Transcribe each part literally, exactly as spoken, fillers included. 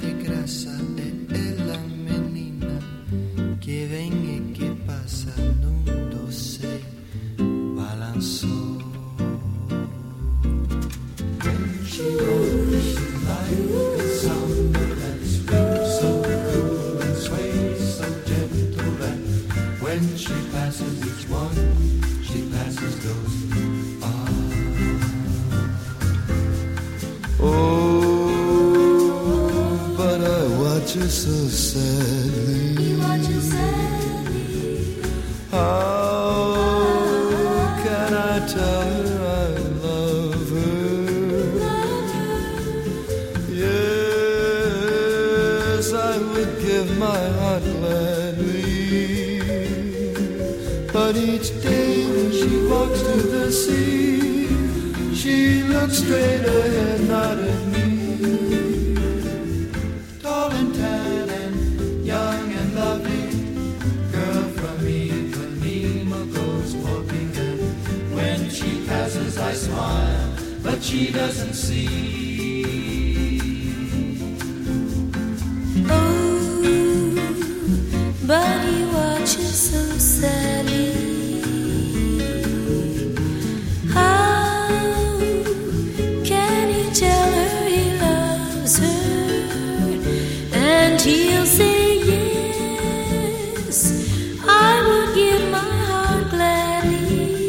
e grassa è la menina che vem e che passa num doce balanço. When she rolls, she like a sound that's sweet, so cool and sways, so gentle, and when she passes each one, she passes those. Ah. Oh, but I watch her so sadly. You watch her sadly. How can I tell her I love her? Love her. Yes, I would give my heart gladly. But each day when she walks to the sea, she looks straight ahead, not at me. Tall and tan and young and lovely, girl from Ipanema goes walking, and when she passes I smile, but she doesn't see. Oh, but he watches so sadly. How can he tell her he loves her? And he'll say yes, I would give my heart gladly.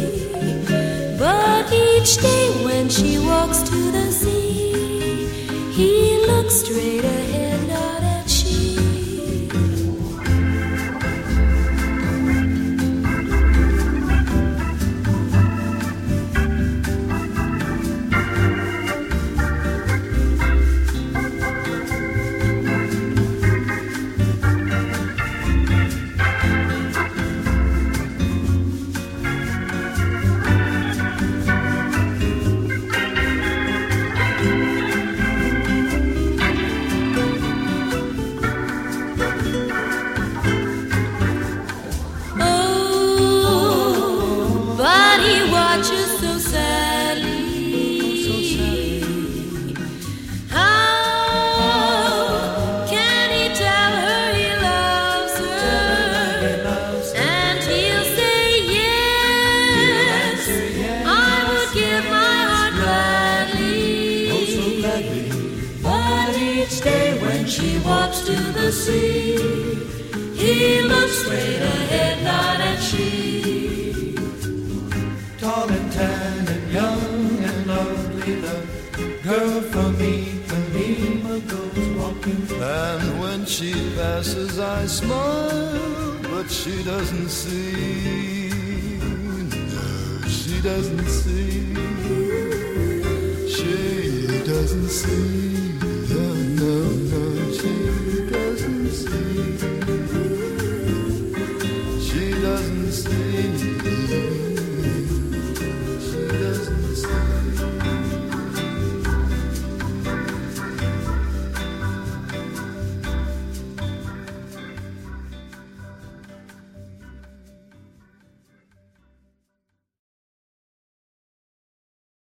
But each day when she walks to the sea, he looks straight ahead, not at she. Oh, but he watches so sadly. How can he tell her he loves her? And he'll say yes, I would give my heart gladly. But each day when she walks to the sea, he looks straight ahead, not at she. Tall and tan and young and lovely, the girl from Ipanema goes walking, and when she passes I smile, but she doesn't see. No, she doesn't see. She doesn't see.